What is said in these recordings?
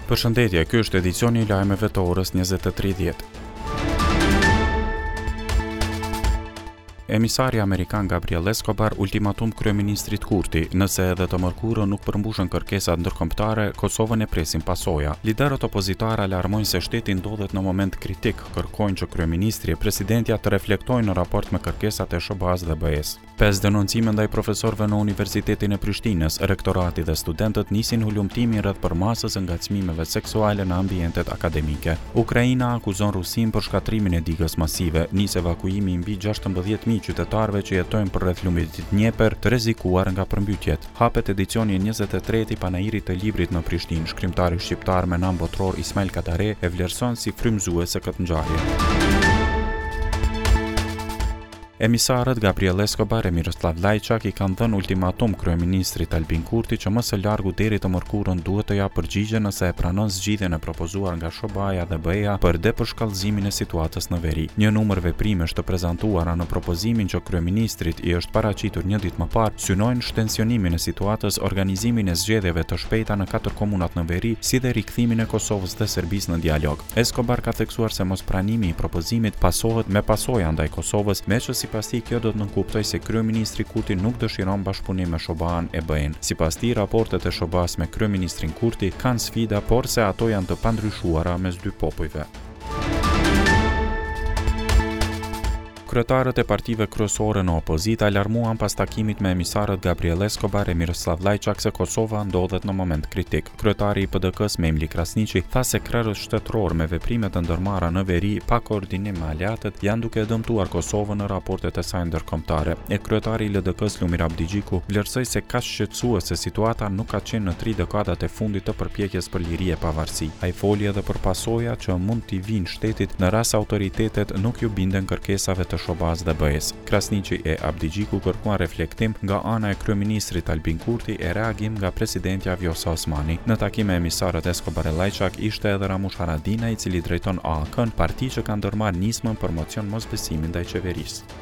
Përshëndetje, ky është edicioni I lajmeve të orës 20:30. Emisari Amerikan Gabriel Escobar ultimatum kryeministrit Kurti, nëse edhe të mërkurën nuk përmbushën kërkesat ndërkombëtare, Kosovën e presin pasoja. Liderët opozitar alarmojnë se shteti ndodhet në moment kritik, kërkojnë që kryeministri e presidentja të reflektojnë në raport me kërkesat e SBA-s dhe BE-s. 5 denoncime ndaj profesorëve në Universitetin e Prishtinës, rektorati dhe studentët nisin hulumtimin rreth përmasës ngacmimeve seksuale në ambientet akademike. Ukraina akuzon Rusin për shkatrimin e digës masive, nis evakuimi mbi 16.000 qytetarëve që jetojnë përreth lumit Dnjepër të rrezikuar nga përmbytjet. Hapet edicioni 23 I panairit të librit në Prishtinë. Shkrimtari shqiptar me nam botror Ismail Kadare e vlerëson si frymëzuese këtë ngjarje. Emisarët Gabriel Escobar e Miroslav Lajçak I kanë dhënë ultimatum kryeministrit Albin Kurti që më së largu deri të mërkurën duhet të japë përgjigje nëse e pranon zgjidhjen e propozuar nga SBA-ja dhe BE-ja për depërshkallëzimin e situatës në veri. Një numër veprimesh të prezantuara në propozimin që kryeministrit I është paraqitur një ditë më parë synojnë shtensionimin e situatës, organizimin e zgjedhjeve të shpejta në 4 komunat në veri, si dhe rikthimin e Kosovës dhe Serbisë në dialog. Escobar ka theksuar se mospranimi I propozimit pasohet me pasoja ndaj Kosovës, meqë sipas tij kjo do të nënkuptojë se kryeministri Kurti nuk dëshiron bashkëpunim me SBA-n e BE-n. Sipas tij, raportet e SBA-s me kryeministrin Kurti kanë sfida, por se ato janë të pandryshuara mes dy popujve. Kryetarët e partive kryesore në opozitë alarmuan pas takimit me emisarët Gabriel Escobar e Miroslav Lajçak se Kosova ndodhet në moment kritik. Kryetari I PDK-s Memli Krasniqi tha se krerët shtetëror me veprime të ndërmarra në veri pa koordinim me aleatët janë duke dëmtuar Kosovën në raportet e saj ndërkombëtare. E kryetari I LDK-s Lumir Abdigjiku vlerësoi se kaq shqetësuese situata nuk ka qenë në 3 dekadat e fundit të përpjekjes për liri e pavarësi. Ai foli edhe për pasoja që mund t'i vinë shtetit në rast autoritetet nuk ju binden kërkesave të SBA-s dhe BE-s. Krasniqi e Abdigjiku kërkuan reflektim nga ana e kryeministrit Albin Kurti e reagim nga presidentja Vjosa Osmani. Në takim me emisarët Escobar e Lajçak ishte edhe Ramush Haradinaj, I cili drejton AAK-n, parti që ka ndërmarrë nismën për mocion mosbesimin ndaj qeverisë.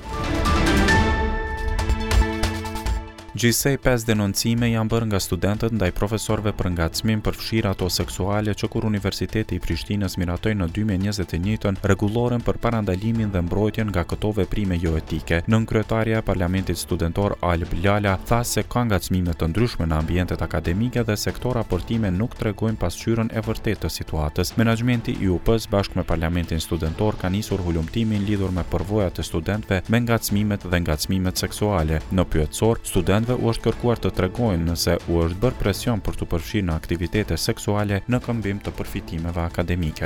Gjithsej 5 denoncime janë bërë nga studentët ndaj profesorëve për ngacmim për fshirje ato seksuale që kur Universiteti I Prishtinës miratoi në 2021 rregulloren për parandalimin dhe mbrojtjen nga këto veprime jo etike. Nënkryetaria e Parlamentit Studentor Alp Lala tha se ka ngacmime të ndryshme në ambientet akademike dhe se këto raportime nuk tregojnë pasqyrën e vërtetë të situatës. Menaxhmenti I UP-s bashkë me Parlamentin Studentor ka nisur hulumtimin lidhur me përvojat e studentëve me ngacmimet dhe ngacmimet seksuale. Në pyetësor, studentëve u është kërkuar të tregojnë nëse u është bërë presion për të përfshirë në aktivitete seksuale në këmbim të përfitimeve akademike.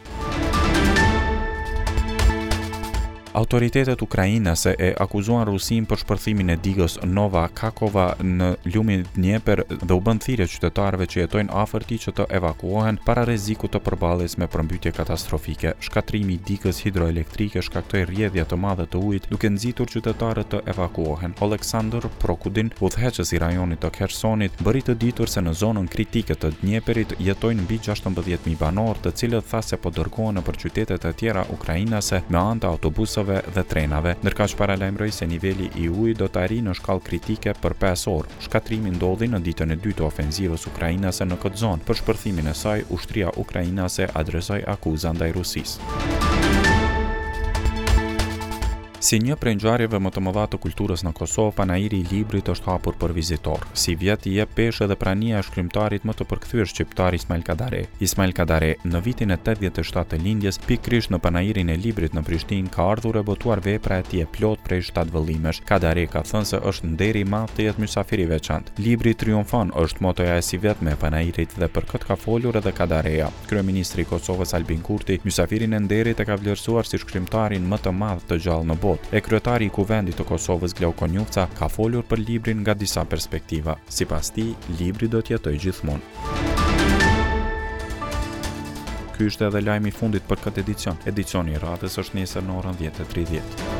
Autoritetet ukrainase e akuzuan Rusin për shpërthimin e digës Nova Kakova në lumin Dnjepër dhe u bën thirrje qytetarëve që jetojnë afër tij që të evakuohen para rrezikut të përballjes me përmbytje katastrofike. Shkatrimi I digës hidroelektrike shkaktoi rrjedhje të mëdha të ujit, duke nxitur qytetarët të evakuohen. Oleksandr Prokudin, udhëheqës I rajonit të Khersonit, bëri të ditur se në zonën kritike të Dnjepërit jetojnë mbi 16.000 banorë, të cilët tha se po dërgohen nëpër qytetet e tjera ukrainase me anë të autobusëve dhe trenave, ndërkaq paralajmëroi se niveli I ujit do të arrijë në shkallë kritike për 5 orë. Shkatrimi ndodhi në ditën e dytë të ofenzivës ukrainase në këtë zonë. Për shpërthimin e saj, ushtria ukrainase adresoi akuza ndaj Rusisë. Si një prej ngjarjeve më të mëdha të kulturës në Kosovë, panairi I librit është hapur për vizitor. Si vjet I jep peshë edhe prania e shkrimtarit më të përkthyer shqiptar Ismail Kadare. Ismail Kadare, në vitin e 87 të lindjes, pikërisht në panairin e librit në Prishtinë, ka ardhur e botuar vepra e tij plot prej 7 vëllimesh. Kadare ka thënë se është nder I madh të jetë mysafir I veçantë. Libri triumfon është motoja e si vetme e panairit dhe për këtë ka folur edhe Kadareja. Kryeministri I Kosovës Albin Kurti, mysafirin e nderit e ka vlerësuar si shkrimtarin më të madh të gjallë në botë. E kryetari I Kuvendit të Kosovës Glauko Njufca ka folur për librin nga disa perspektiva. Sipas tij, libri do të jetojë gjithmonë. Ky ishte edhe lajmi I fundit për këtë edicion. Edicioni I radhës është nesër në orën 10:30.